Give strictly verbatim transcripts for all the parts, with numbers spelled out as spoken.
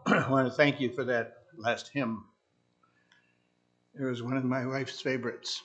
I want to thank you for that last hymn. It was one of my wife's favorites.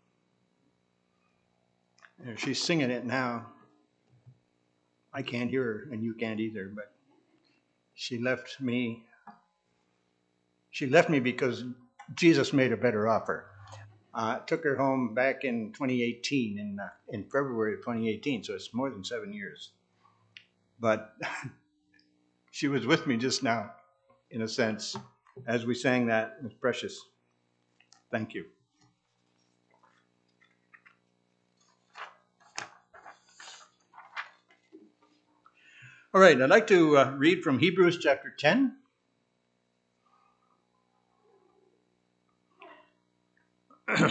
She's singing it now. I can't hear her, and you can't either, but she left me. She left me because Jesus made a better offer. I uh, took her home back in twenty eighteen, in, uh, in February of twenty eighteen, so it's more than seven years. But she was with me just now, in a sense, as we sang that. It was precious. Thank you. All right, I'd like to uh, read from Hebrews chapter ten. uh,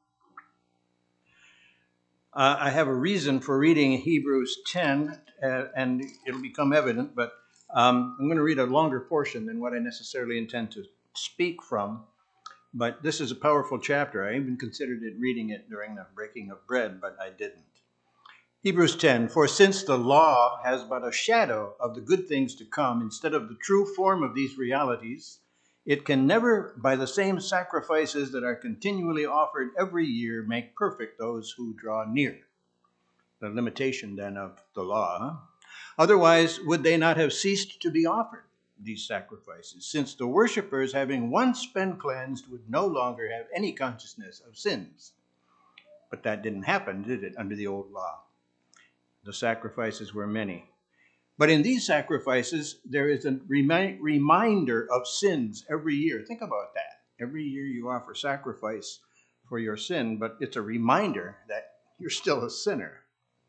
I have a reason for reading Hebrews ten, uh, and it'll become evident, but um, I'm going to read a longer portion than what I necessarily intend to speak from. But this is a powerful chapter. I even considered it reading it during the breaking of bread, but I didn't. Hebrews ten, for since the law has but a shadow of the good things to come instead of the true form of these realities, it can never, by the same sacrifices that are continually offered every year, make perfect those who draw near. The limitation then of the law. Huh? Otherwise, would they not have ceased to be offered, these sacrifices, since the worshippers, having once been cleansed, would no longer have any consciousness of sins? But that didn't happen, did it, under the old law? The sacrifices were many. But in these sacrifices, there is a remi- reminder of sins every year. Think about that. Every year you offer sacrifice for your sin, but it's a reminder that you're still a sinner.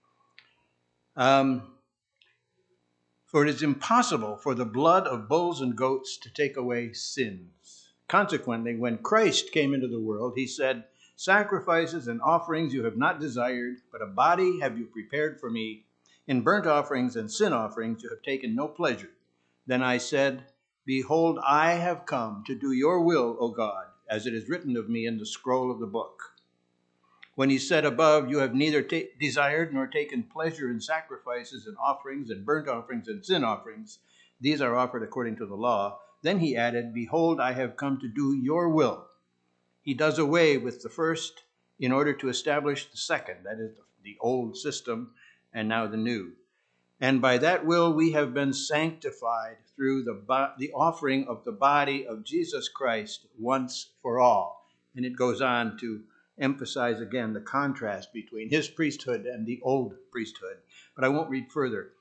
Um, for it is impossible for the blood of bulls and goats to take away sins. Consequently, when Christ came into the world, he said, sacrifices and offerings you have not desired, but a body have you prepared for me. In burnt offerings and sin offerings you have taken no pleasure. Then I said, behold, I have come to do your will, O God, as it is written of me in the scroll of the book. When he said above, you have neither ta- desired nor taken pleasure in sacrifices and offerings and burnt offerings and sin offerings, these are offered according to the law. Then he added, behold, I have come to do your will. He does away with the first in order to establish the second, that is the old system, and now the new. And by that will we have been sanctified through the, bo- the offering of the body of Jesus Christ once for all. And it goes on to emphasize again the contrast between his priesthood and the old priesthood. But I won't read further.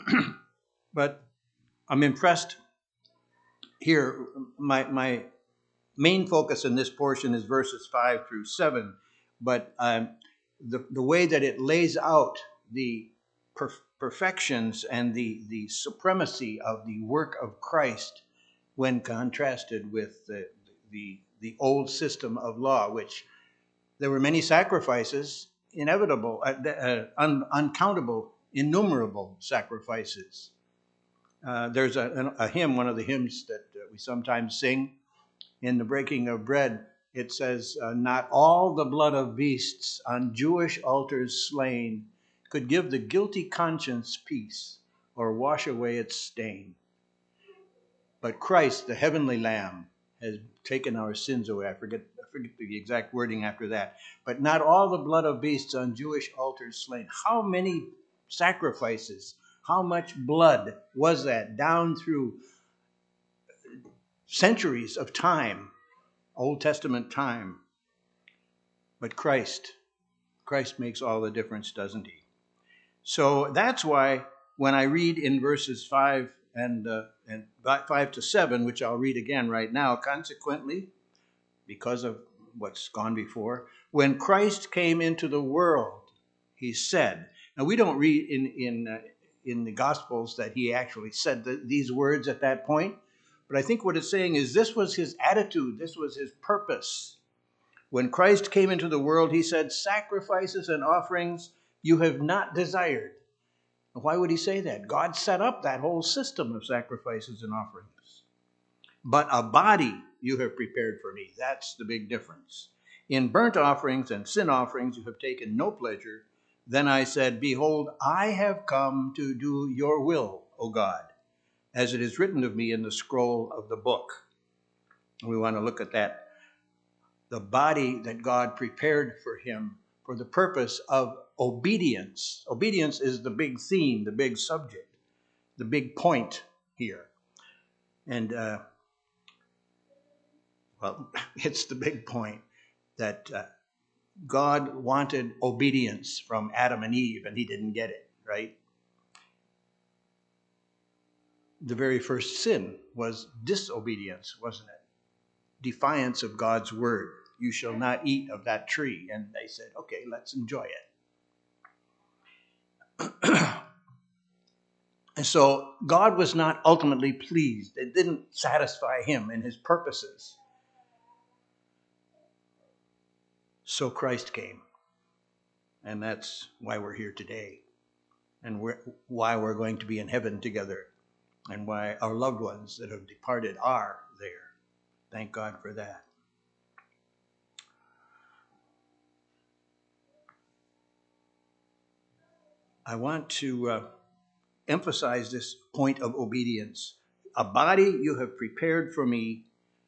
But I'm impressed here. My, my main focus in this portion is verses five through seven. But um, the, the way that it lays out the perf- perfections and the, the supremacy of the work of Christ when contrasted with the, the, the old system of law, which there were many sacrifices, inevitable, uh, uh, un- uncountable, innumerable sacrifices. Uh, there's a, a hymn, one of the hymns that uh, we sometimes sing in the breaking of bread. It says, uh, not all the blood of beasts on Jewish altars slain could give the guilty conscience peace or wash away its stain. But Christ, the heavenly Lamb, has taken our sins away. I forget, I forget the exact wording after that. But not all the blood of beasts on Jewish altars slain. How many sacrifices, how much blood was that down through centuries of time, Old Testament time? But Christ, Christ makes all the difference, doesn't he? So that's why when I read in verses five and uh, and five to seven, which I'll read again right now, consequently, because of what's gone before, when Christ came into the world, he said. Now we don't read in in uh, in the Gospels that he actually said the, these words at that point, but I think what it's saying is this was his attitude, this was his purpose. When Christ came into the world, he said, sacrifices and offerings you have not desired. Why would he say that? God set up that whole system of sacrifices and offerings. But a body you have prepared for me. That's the big difference. In burnt offerings and sin offerings you have taken no pleasure. Then I said, behold, I have come to do your will, O God, as it is written of me in the scroll of the book. We want to look at that. The body that God prepared for him for the purpose of obedience. Obedience is the big theme, the big subject, the big point here. And, uh, well, it's the big point that uh, God wanted obedience from Adam and Eve, and he didn't get it, right? The very first sin was disobedience, wasn't it? Defiance of God's word. You shall not eat of that tree. And they said, okay, let's enjoy it. And so God was not ultimately pleased. It didn't satisfy him in his purposes. So Christ came. And that's why we're here today. And we're, why we're going to be in heaven together. And why our loved ones that have departed are there. Thank God for that. I want to uh, emphasize this point of obedience. A body you have prepared for me.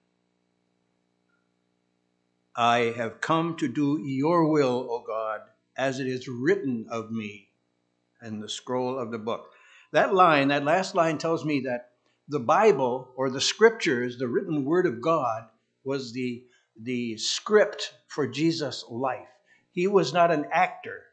I have come to do your will, O God, as it is written of me in the scroll of the book. That line, that last line tells me that the Bible or the scriptures, the written word of God, was the, the script for Jesus' life. He was not an actor,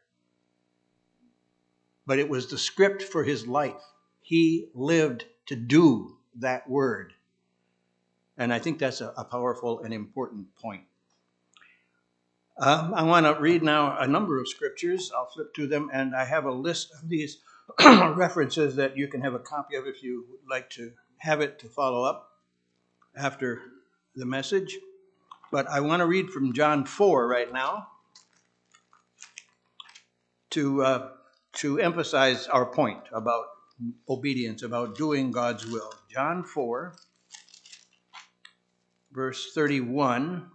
but it was the script for his life. He lived to do that word. And I think that's a, a powerful and important point. Um, I want to read now a number of scriptures. I'll flip to them, and I have a list of these references that you can have a copy of if you would like to have it to follow up after the message. But I want to read from John four right now to uh, to emphasize our point about obedience, about doing God's will. John four, verse thirty-one.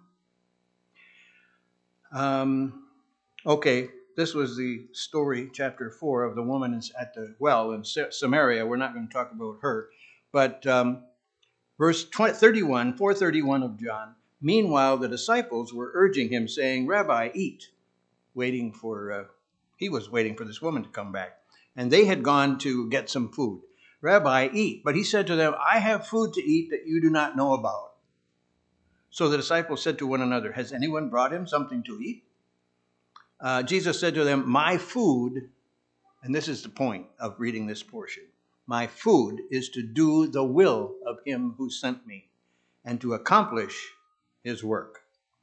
Um, okay, this was the story, chapter four, of the woman at the well in Samaria. We're not going to talk about her. But um, verse thirty-one, four thirty-one of John, meanwhile the disciples were urging him, saying, Rabbi, eat, waiting for, uh, he was waiting for this woman to come back. And they had gone to get some food. Rabbi, eat. But he said to them, I have food to eat that you do not know about. So the disciples said to one another, has anyone brought him something to eat? Uh, Jesus said to them, my food, and this is the point of reading this portion, my food is to do the will of him who sent me and to accomplish his work.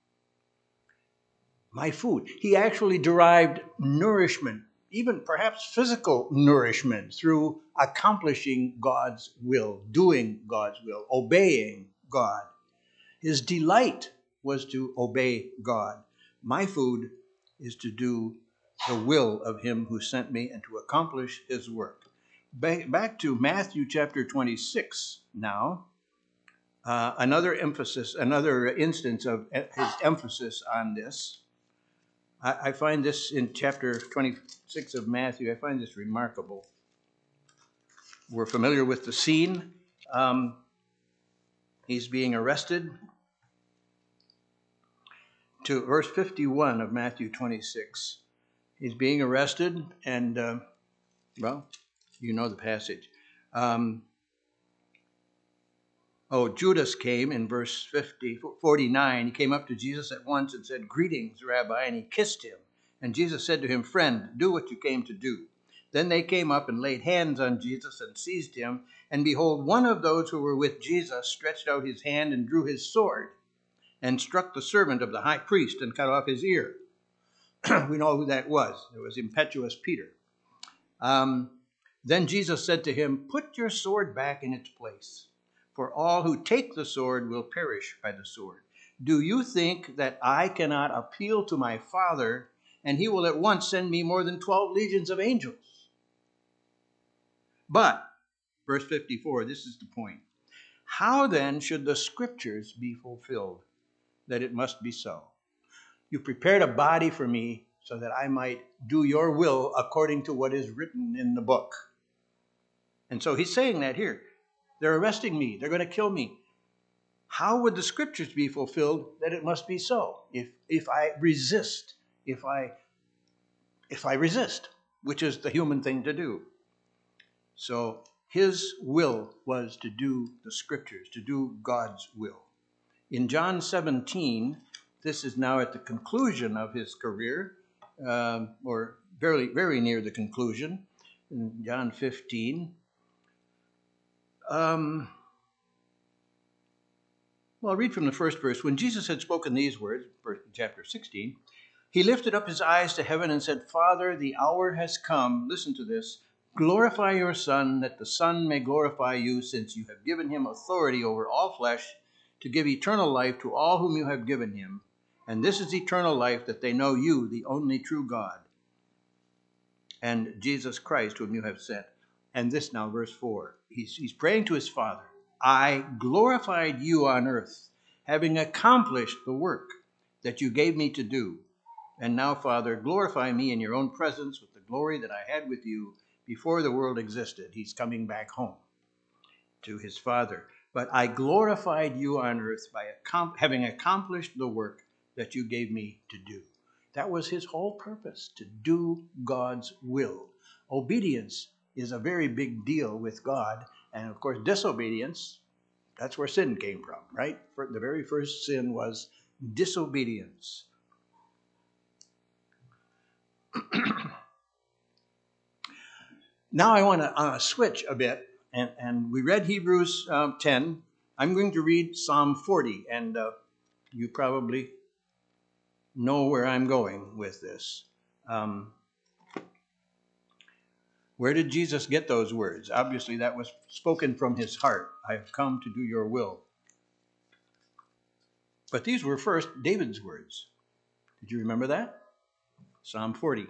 My food. He actually derived nourishment, even perhaps physical nourishment, through accomplishing God's will, doing God's will, obeying God. His delight was to obey God. My food is to do the will of him who sent me and to accomplish his work. Back, back to Matthew chapter twenty-six now. Uh, another emphasis, another instance of his emphasis on this. I, I find this in chapter twenty-six of Matthew. I find this remarkable. We're familiar with the scene. Um, he's being arrested. To verse fifty-one of Matthew twenty-six. He's being arrested, and, uh, well, you know the passage. Um, oh, Judas came in verse fifty, forty-nine. He came up to Jesus at once and said, greetings, Rabbi, and he kissed him. And Jesus said to him, friend, do what you came to do. Then they came up and laid hands on Jesus and seized him. And behold, one of those who were with Jesus stretched out his hand and drew his sword and struck the servant of the high priest and cut off his ear. We know who that was. It was impetuous Peter. Um, then Jesus said to him, put your sword back in its place, for all who take the sword will perish by the sword. Do you think that I cannot appeal to my Father, and he will at once send me more than twelve legions of angels? But, verse fifty-four, this is the point. How then should the scriptures be fulfilled, that it must be so? You prepared a body for me so that I might do your will according to what is written in the book. And so he's saying that here. They're arresting me. They're going to kill me. How would the scriptures be fulfilled that it must be so? If if I resist, if I if I resist, which is the human thing to do. So his will was to do the scriptures, to do God's will. In John seventeen, this is now at the conclusion of his career, um, or very, very near the conclusion. In John fifteen, um, well, I'll read from the first verse. When Jesus had spoken these words, chapter sixteen, he lifted up his eyes to heaven and said, Father, the hour has come. Listen to this. Glorify your Son, that the Son may glorify you, since you have given him authority over all flesh, to give eternal life to all whom you have given him. And this is eternal life, that they know you, the only true God, and Jesus Christ, whom you have sent. And this now, verse four. He's, he's praying to his Father. I glorified you on earth, having accomplished the work that you gave me to do. And now, Father, glorify me in your own presence with the glory that I had with you before the world existed. He's coming back home to his Father. But I glorified you on earth by accom- having accomplished the work that you gave me to do. That was his whole purpose, to do God's will. Obedience is a very big deal with God. And of course, disobedience, that's where sin came from, right? The very first sin was disobedience. Now I want to uh, switch a bit, and, and we read Hebrews um, ten. I'm going to read Psalm forty, and uh, you probably know where I'm going with this. Um, where did Jesus get those words? Obviously, that was spoken from his heart. I have come to do your will. But these were first David's words. Did you remember that? Psalm forty.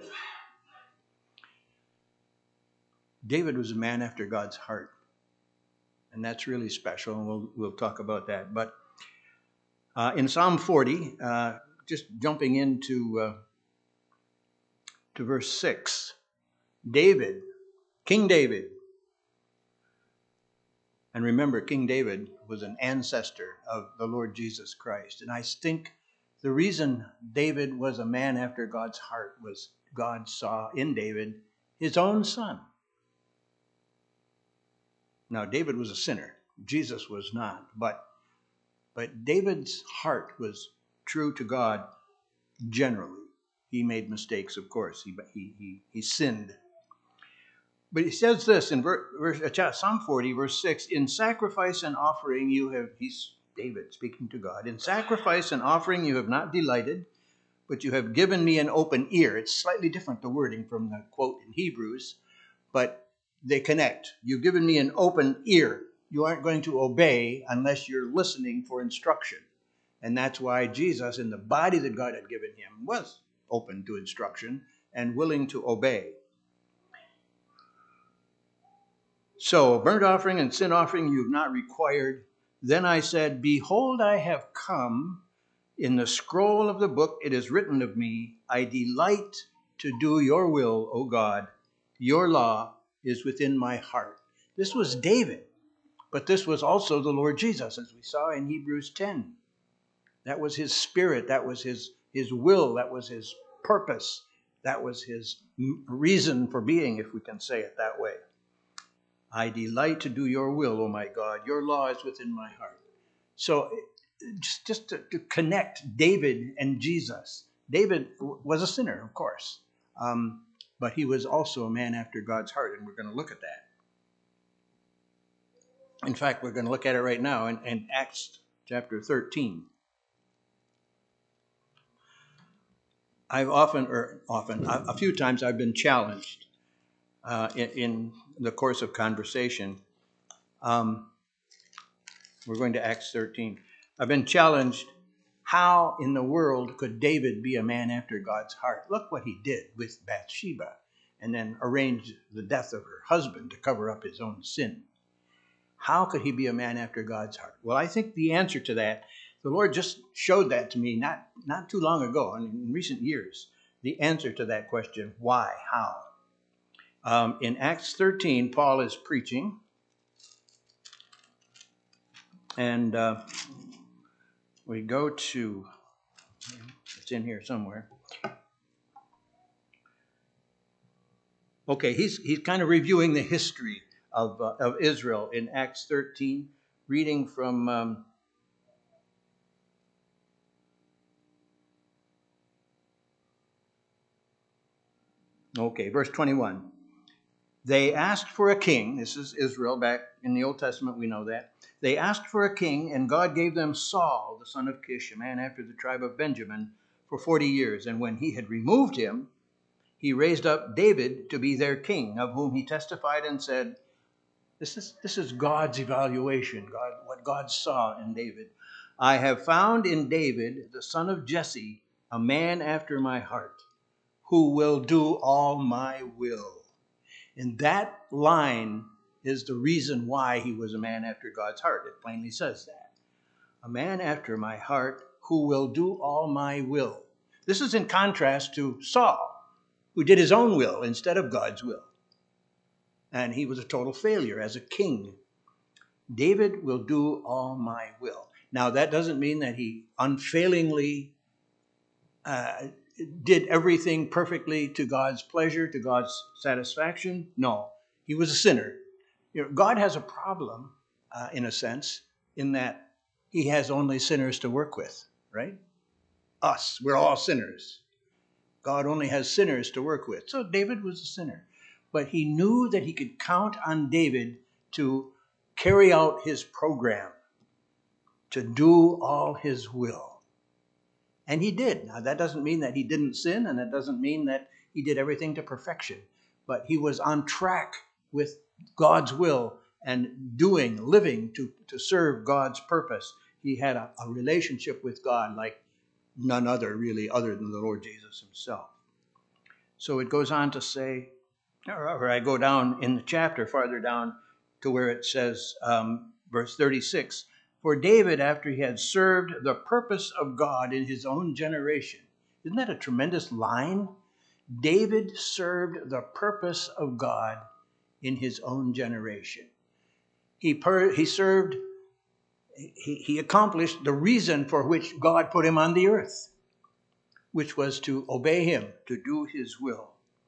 David was a man after God's heart. And that's really special, and we'll, we'll talk about that. But uh, in Psalm forty, uh, just jumping into uh, to verse six, David, King David, and remember, King David was an ancestor of the Lord Jesus Christ. And I think the reason David was a man after God's heart was God saw in David his own son. Now, David was a sinner. Jesus was not. But, but David's heart was true to God generally. He made mistakes, of course. He, he, he, he sinned. But he says this in verse, Psalm forty, verse six, in sacrifice and offering you have, he's David speaking to God, in sacrifice and offering you have not delighted, but you have given me an open ear. It's slightly different, the wording from the quote in Hebrews, but they connect. You've given me an open ear. You aren't going to obey unless you're listening for instruction. And that's why Jesus, in the body that God had given him, was open to instruction and willing to obey. So, burnt offering and sin offering you have not required. Then I said, behold, I have come. In the scroll of the book it is written of me, I delight to do your will, O God. Your law is within my heart. This was David, but this was also the Lord Jesus, as we saw in Hebrews ten. That was his spirit, that was his, his will, that was his purpose, that was his reason for being, if we can say it that way. I delight to do your will, O my God. Your law is within my heart. So just, just to, to connect David and Jesus. David was a sinner, of course, um, but he was also a man after God's heart, and we're going to look at that. In fact, we're going to look at it right now in, in Acts chapter thirteen. I've often, or often, a, a few times I've been challenged uh, in, in the course of conversation. Um, we're going to Acts thirteen. I've been challenged, how in the world could David be a man after God's heart? Look what he did with Bathsheba, and then arranged the death of her husband to cover up his own sin. How could he be a man after God's heart? Well, I think the answer to that, the Lord just showed that to me not, not too long ago, in recent years. The answer to that question, why, how? Um, in Acts thirteen, Paul is preaching. And uh, we go to, it's in here somewhere. Okay, he's he's kind of reviewing the history of uh, of Israel in Acts thirteen, reading from um, okay, verse twenty-one. They asked for a king. This is Israel back in the Old Testament. We know that they asked for a king, and God gave them Saul, the son of Kish, a man after the tribe of Benjamin, for forty years. And when he had removed him, he raised up David to be their king, of whom he testified and said, This is, this is God's evaluation, God, what God saw in David. I have found in David, the son of Jesse, a man after my heart, who will do all my will. And that line is the reason why he was a man after God's heart. It plainly says that. A man after my heart who will do all my will. This is in contrast to Saul, who did his own will instead of God's will. And he was a total failure as a king. David will do all my will. Now, that doesn't mean that he unfailingly uh, did everything perfectly to God's pleasure, to God's satisfaction. No, he was a sinner. You know, God has a problem, uh, in a sense, in that he has only sinners to work with, right? Us, we're all sinners. God only has sinners to work with. So David was a sinner. But he knew that he could count on David to carry out his program, to do all his will. And he did. Now, that doesn't mean that he didn't sin, and that doesn't mean that he did everything to perfection. But he was on track with God's will and doing, living to, to serve God's purpose. He had a, a relationship with God like none other, really, other than the Lord Jesus himself. So it goes on to say, or I go down in the chapter, farther down to where it says, um, verse thirty-six, for David, after he had served the purpose of God in his own generation. Isn't that a tremendous line? David served the purpose of God in his own generation. He, per, he served, he, he accomplished the reason for which God put him on the earth, which was to obey him, to do his will.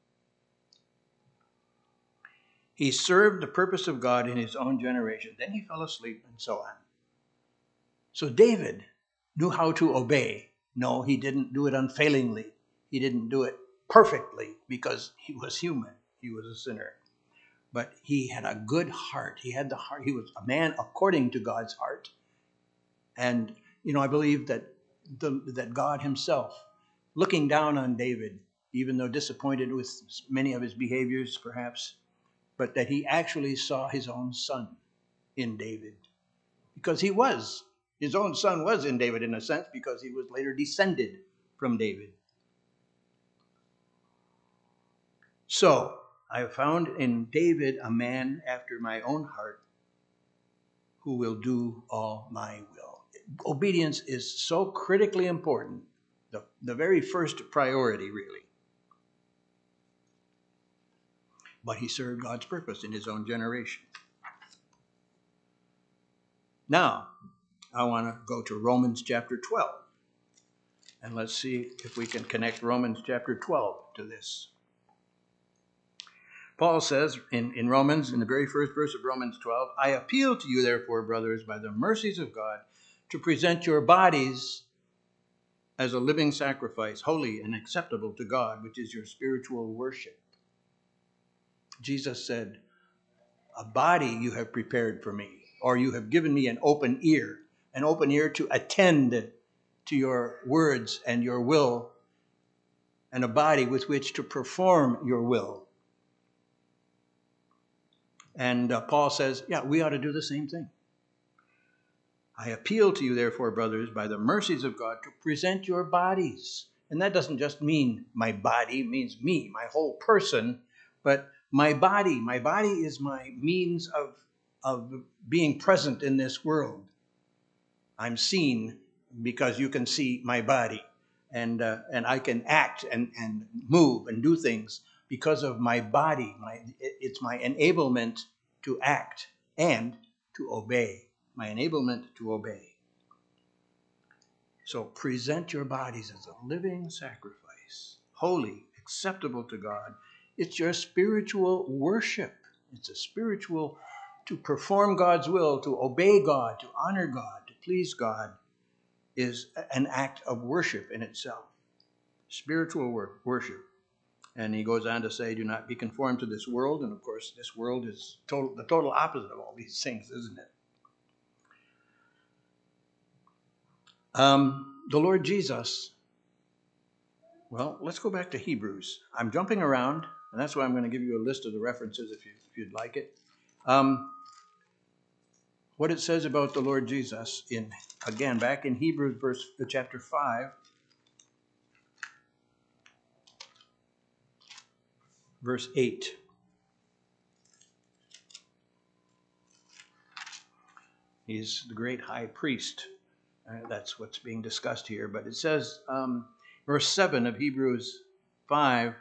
He served the purpose of God in his own generation. Then he fell asleep and so on. So David knew how to obey. No, he didn't do it unfailingly. He didn't do it perfectly because he was human. He was a sinner. But he had a good heart. He had the heart. He was a man according to God's heart. And, you know, I believe that the, that God himself, looking down on David, even though disappointed with many of his behaviors perhaps, but that he actually saw his own son in David. Because he was. His own son was in David in a sense because he was later descended from David. So, I have found in David a man after my own heart who will do all my will. Obedience is so critically important, the, the very first priority, really. But he served God's purpose in his own generation. Now, I want to go to Romans chapter twelve. And let's see if we can connect Romans chapter twelve to this. Paul says in, in Romans, in the very first verse of Romans twelve, I appeal to you, therefore, brothers, by the mercies of God, to present your bodies as a living sacrifice, holy and acceptable to God, which is your spiritual worship. Jesus said, a body you have prepared for me, or you have given me an open ear, an open ear to attend to your words and your will, and a body with which to perform your will. And uh, Paul says, yeah, we ought to do the same thing. I appeal to you, therefore, brothers, by the mercies of God, to present your bodies. And that doesn't just mean my body, it means me, my whole person, but my body. My body is my means of, of being present in this world. I'm seen because you can see my body. And uh, and I can act and, and move and do things because of my body. My, it's my enablement to act and to obey. my enablement to obey. So present your bodies as a living sacrifice, holy, acceptable to God. It's your spiritual worship. It's a spiritual to perform God's will, to obey God, to honor God, to please God is an act of worship in itself. Spiritual work, worship. And he goes on to say, do not be conformed to this world. And of course, this world is total, the total opposite of all these things, isn't it? Um, the Lord Jesus, well, let's go back to Hebrews. I'm jumping around, and that's why I'm going to give you a list of the references if, you, if you'd like it. Um, what it says about the Lord Jesus, in again, back in Hebrews verse, chapter five, verse eight. He's the great high priest. Uh, that's what's being discussed here. But it says, um, verse seven of Hebrews five,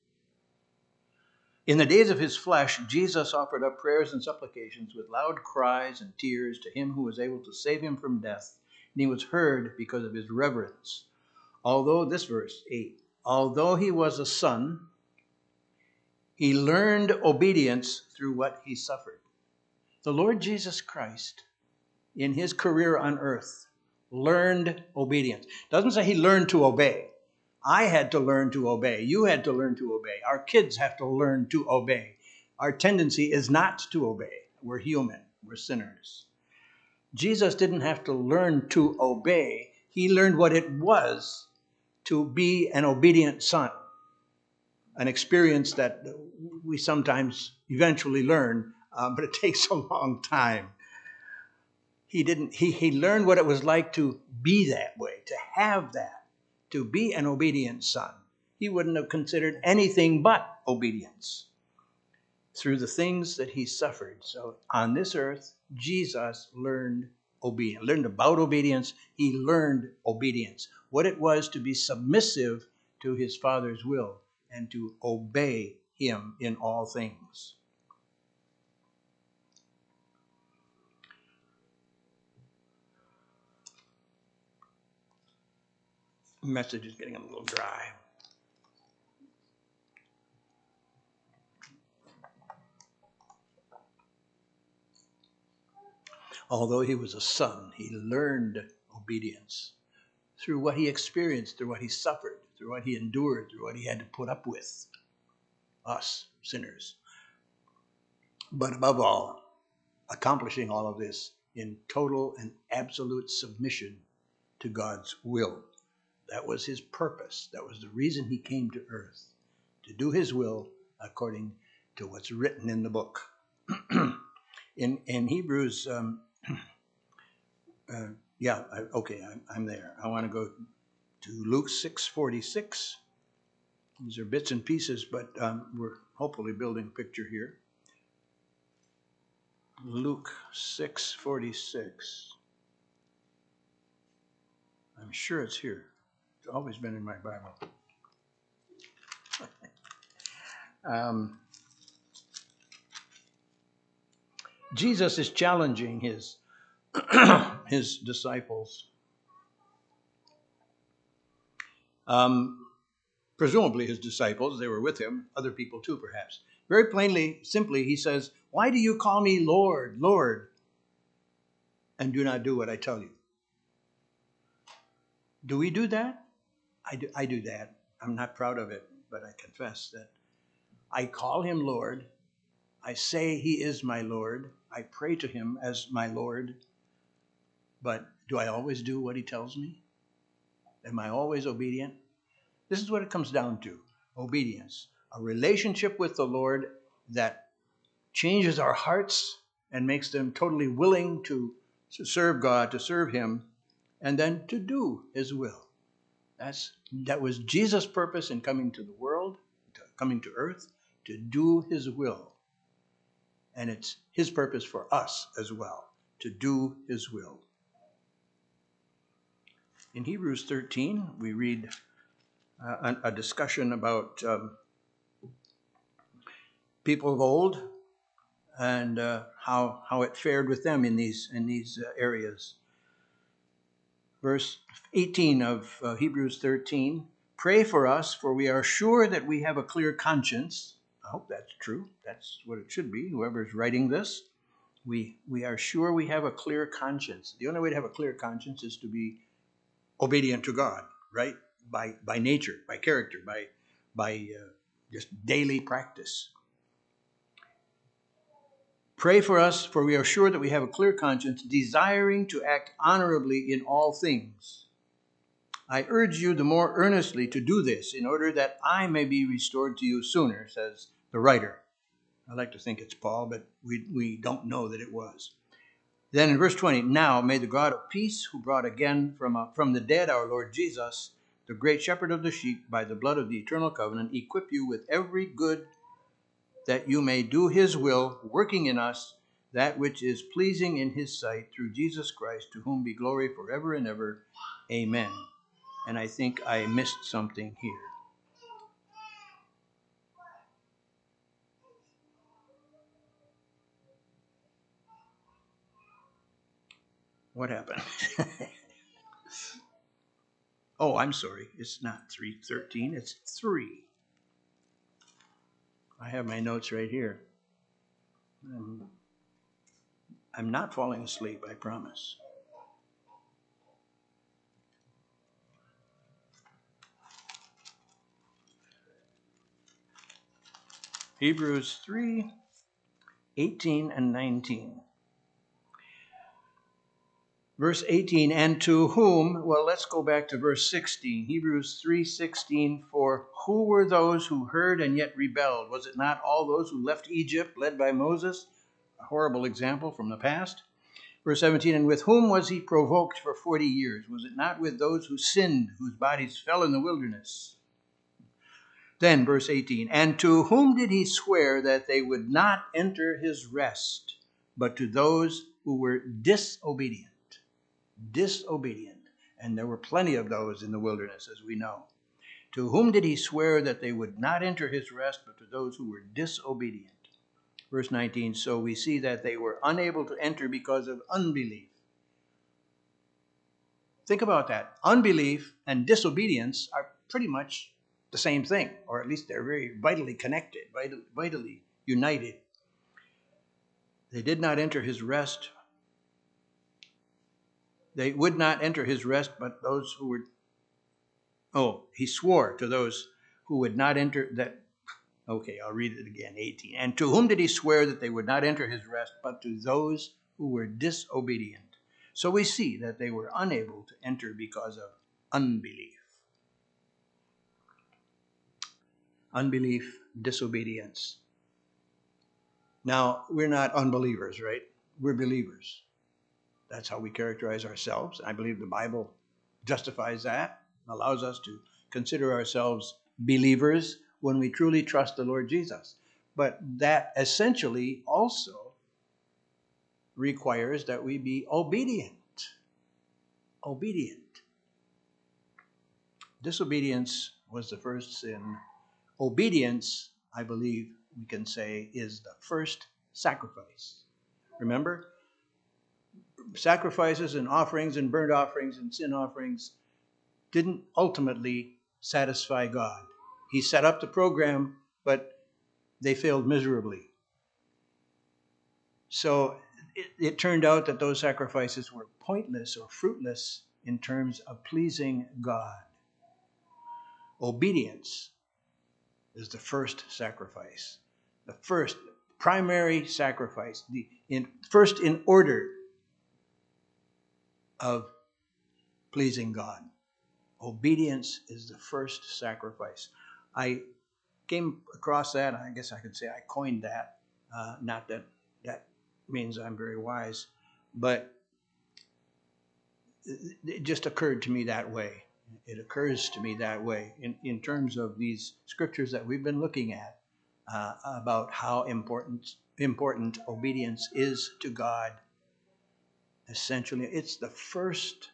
in the days of his flesh, Jesus offered up prayers and supplications with loud cries and tears to him who was able to save him from death. And he was heard because of his reverence. Although, this verse eight, although he was a son, he learned obedience through what he suffered. The Lord Jesus Christ, in his career on earth, learned obedience. Doesn't say he learned to obey. I had to learn to obey. You had to learn to obey. Our kids have to learn to obey. Our tendency is not to obey. We're human. We're sinners. Jesus didn't have to learn to obey. He learned what it was to be an obedient son. An experience that we sometimes eventually learn, uh, but it takes a long time. He didn't. He, he learned what it was like to be that way, to have that, to be an obedient son. He wouldn't have considered anything but obedience through the things that he suffered. So on this earth, Jesus learned obedience, learned about obedience. He learned obedience, what it was to be submissive to his Father's will and to obey him in all things. The message is getting a little dry. Although he was a son, he learned obedience through what he experienced, through what he suffered, through what he endured, through what he had to put up with, us sinners. But above all, accomplishing all of this in total and absolute submission to God's will. That was his purpose. That was the reason he came to earth, to do his will according to what's written in the book. in in Hebrews, um, uh, yeah, I, okay, I'm, I'm there. I want to go to Luke six forty-six. These are bits and pieces, but um, we're hopefully building a picture here. Luke six forty-six. I'm sure it's here. It's always been in my Bible. um, Jesus is challenging his, his disciples. Um, presumably his disciples, they were with him, other people too perhaps. Very plainly, simply, he says, why do you call me Lord, Lord, and do not do what I tell you? Do we do that? I do, I do that. I'm not proud of it, but I confess that I call him Lord. I say he is my Lord. I pray to him as my Lord. But do I always do what he tells me? Am I always obedient? This is what it comes down to, obedience. A relationship with the Lord that changes our hearts and makes them totally willing to, to serve God, to serve him, and then to do his will. That's, that was Jesus' purpose in coming to the world, to, coming to earth, to do his will. And it's his purpose for us as well, to do his will. In Hebrews thirteen, we read uh, a, a discussion about um, people of old, and uh, how how it fared with them in these in these uh, areas. Verse eighteen of uh, Hebrews thirteen, pray for us, for we are sure that we have a clear conscience. I hope that's true. That's what it should be, whoever's writing this. We, we are sure we have a clear conscience. The only way to have a clear conscience is to be obedient to God, right? By, by nature, by character, by, by uh, just daily practice. Pray for us, for we are sure that we have a clear conscience, desiring to act honorably in all things. I urge you the more earnestly to do this, in order that I may be restored to you sooner, says the writer. I like to think it's Paul, but we, we don't know that it was. Then in verse twenty, now may the God of peace, who brought again from, uh, from the dead our Lord Jesus, the great shepherd of the sheep, by the blood of the eternal covenant, equip you with every good, that you may do his will, working in us that which is pleasing in his sight, through Jesus Christ, to whom be glory forever and ever. Amen. And I think I missed something here. What happened? Oh, I'm sorry. It's not three thirteen. It's three. I have my notes right here. I'm, I'm not falling asleep, I promise. Hebrews three, eighteen and nineteen. Verse eighteen, and to whom, well, let's go back to verse sixteen. Hebrews three sixteen, for who were those who heard and yet rebelled? Was it not all those who left Egypt, led by Moses? A horrible example from the past. Verse seventeen, and with whom was he provoked for forty years? Was it not with those who sinned, whose bodies fell in the wilderness? Then, verse eighteen, and to whom did he swear that they would not enter his rest, but to those who were disobedient? Disobedient. And there were plenty of those in the wilderness, as we know. To whom did he swear that they would not enter his rest, but to those who were disobedient? Verse nineteen, so we see that they were unable to enter because of unbelief. Think about that. Unbelief and disobedience are pretty much the same thing, or at least they're very vitally connected, vitally, vitally united. They did not enter his rest. They would not enter his rest, but those who were, oh, he swore to those who would not enter that. Okay, I'll read it again, eighteen. And to whom did he swear that they would not enter his rest, but to those who were disobedient? So we see that they were unable to enter because of unbelief. Unbelief, disobedience. Now, we're not unbelievers, right? We're believers. That's how we characterize ourselves. I believe the Bible justifies that, allows us to consider ourselves believers when we truly trust the Lord Jesus. But that essentially also requires that we be obedient. Obedient. Disobedience was the first sin. Obedience, I believe we can say, is the first sacrifice. Remember? Sacrifices and offerings and burnt offerings and sin offerings didn't ultimately satisfy God. He set up the program, but they failed miserably. So it, it turned out that those sacrifices were pointless or fruitless in terms of pleasing God. Obedience is the first sacrifice, the first primary sacrifice, the in, first in order of pleasing God. Obedience is the first sacrifice. I came across that, I guess I could say I coined that. Uh, not that that means I'm very wise, but it just occurred to me that way. It occurs to me that way in, in terms of these scriptures that we've been looking at uh, about how important important obedience is to God. Essentially, it's the first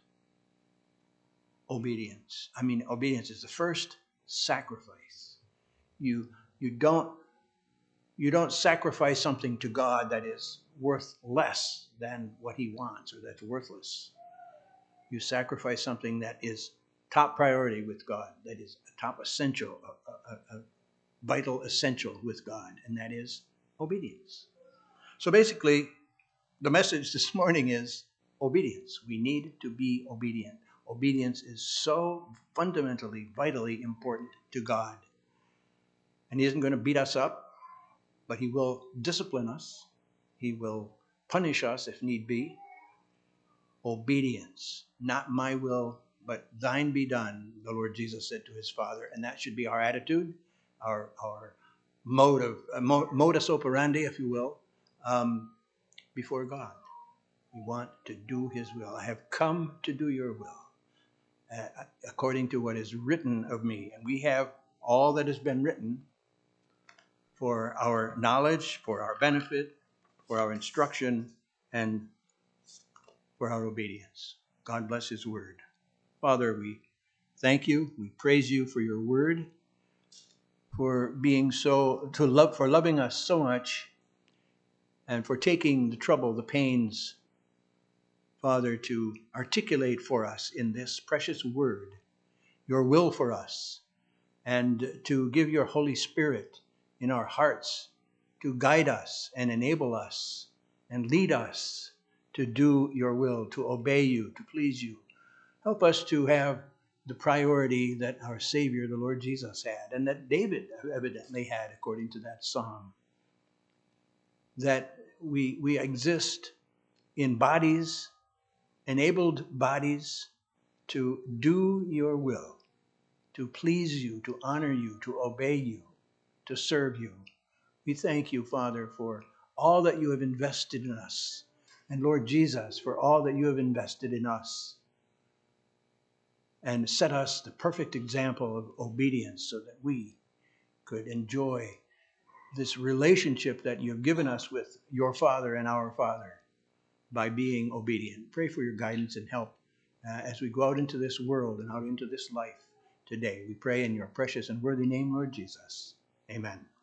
obedience. I mean, obedience is the first sacrifice. You you don't You don't sacrifice something to God that is worth less than what he wants or that's worthless. You sacrifice something that is top priority with God, that is a top essential, a, a, a vital essential with God, and that is obedience. So basically, the message this morning is obedience. We need to be obedient. Obedience is so fundamentally, vitally important to God. And he isn't going to beat us up, but he will discipline us. He will punish us if need be. Obedience, not my will, but thine be done, the Lord Jesus said to his Father. And that should be our attitude, our, our mode of, uh, modus operandi, if you will, um, before God. We want to do his will. I have come to do your will, uh, according to what is written of me. And we have all that has been written for our knowledge, for our benefit, for our instruction, and for our obedience. God bless his word. Father, we thank you. We praise you for your word, for being so, to love, for loving us so much, and for taking the trouble, the pains, Father, to articulate for us in this precious word your will for us, and to give your Holy Spirit in our hearts to guide us and enable us and lead us to do your will, to obey you, to please you. Help us to have the priority that our Savior, the Lord Jesus, had, and that David evidently had, according to that psalm. That we, we exist in bodies, enabled bodies, to do your will, to please you, to honor you, to obey you, to serve you. We thank you, Father, for all that you have invested in us. And Lord Jesus, for all that you have invested in us. And set us the perfect example of obedience so that we could enjoy this relationship that you have given us with your Father and our Father by being obedient. Pray for your guidance and help uh, as we go out into this world and out into this life today. We pray in your precious and worthy name, Lord Jesus. Amen.